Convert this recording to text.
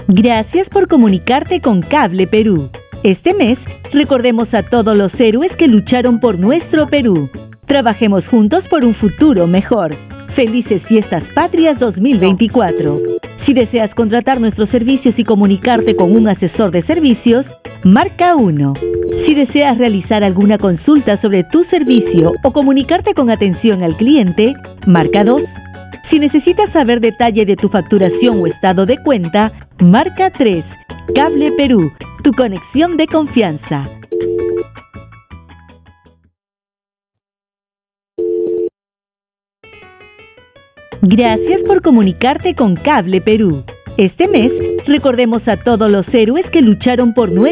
Gracias por comunicarte con Cable Perú. Este mes, recordemos a todos los héroes que lucharon por nuestro Perú. Trabajemos juntos por un futuro mejor. Felices Fiestas Patrias 2024. Si deseas contratar nuestros servicios y comunicarte con un asesor de servicios, marca 1. Si deseas realizar alguna consulta sobre tu servicio o comunicarte con atención al cliente, marca 2. Si necesitas saber detalle de tu facturación o estado de cuenta, marca 3. Cable Perú, tu conexión de confianza. Gracias por comunicarte con Cable Perú. Este mes, recordemos a todos los héroes que lucharon por nuestro